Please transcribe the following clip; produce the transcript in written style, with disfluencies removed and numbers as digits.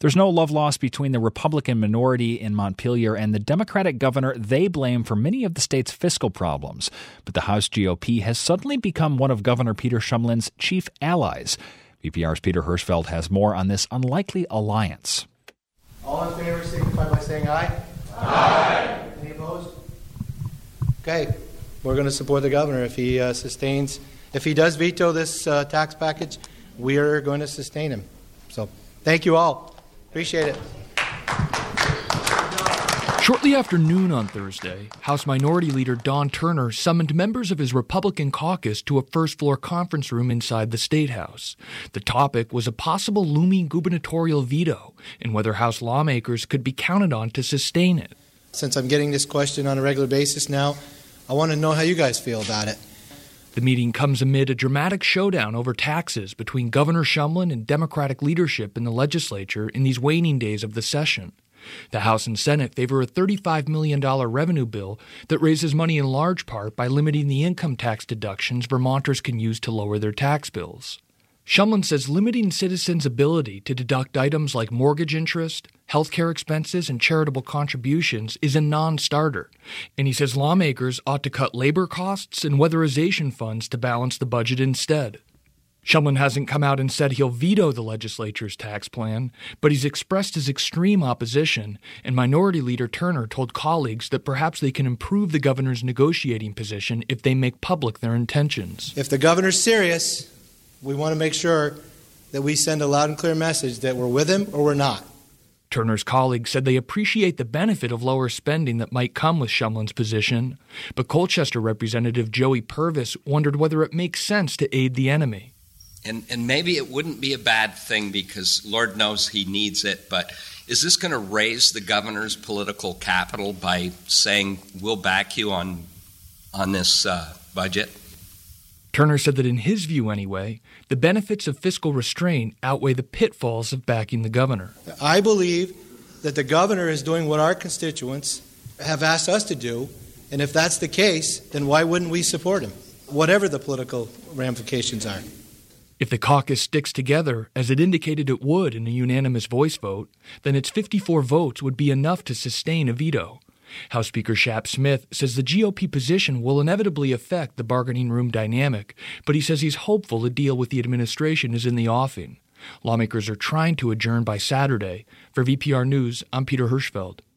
There's no love lost between the Republican minority in Montpelier and the Democratic governor they blame for many of the state's fiscal problems. But the House GOP has suddenly become one of Governor Peter Shumlin's chief allies. VPR's Peter Hirschfeld has more on this unlikely alliance. All in favor signify by saying aye. Aye. Any opposed? Okay, we're going to support the governor. If he if he does veto this tax package, we are going to sustain him. So thank you all. Appreciate it. Shortly after noon on Thursday, House Minority Leader Don Turner summoned members of his Republican caucus to a first-floor conference room inside the State House. The topic was a possible looming gubernatorial veto and whether House lawmakers could be counted on to sustain it. Since I'm getting this question on a regular basis now, I want to know how you guys feel about it. The meeting comes amid a dramatic showdown over taxes between Governor Shumlin and Democratic leadership in the legislature in these waning days of the session. The House and Senate favor a $35 million revenue bill that raises money in large part by limiting the income tax deductions Vermonters can use to lower their tax bills. Shumlin says limiting citizens' ability to deduct items like mortgage interest, health care expenses, and charitable contributions is a non-starter, and he says lawmakers ought to cut labor costs and weatherization funds to balance the budget instead. Shumlin hasn't come out and said he'll veto the legislature's tax plan, but he's expressed his extreme opposition, and Minority Leader Turner told colleagues that perhaps they can improve the governor's negotiating position if they make public their intentions. If the governor's serious, we want to make sure that we send a loud and clear message that we're with him or we're not. Turner's colleagues said they appreciate the benefit of lower spending that might come with Shumlin's position, but Colchester Representative Joey Purvis wondered whether it makes sense to aid the enemy. And maybe it wouldn't be a bad thing because Lord knows he needs it, but is this going to raise the governor's political capital by saying we'll back you on this budget? Turner said that in his view anyway, the benefits of fiscal restraint outweigh the pitfalls of backing the governor. I believe that the governor is doing what our constituents have asked us to do, and if that's the case, then why wouldn't we support him, whatever the political ramifications are? If the caucus sticks together, as it indicated it would in a unanimous voice vote, then its 54 votes would be enough to sustain a veto. House Speaker Shap Smith says the GOP position will inevitably affect the bargaining room dynamic, but he says he's hopeful a deal with the administration is in the offing. Lawmakers are trying to adjourn by Saturday. For VPR News, I'm Peter Hirschfeld.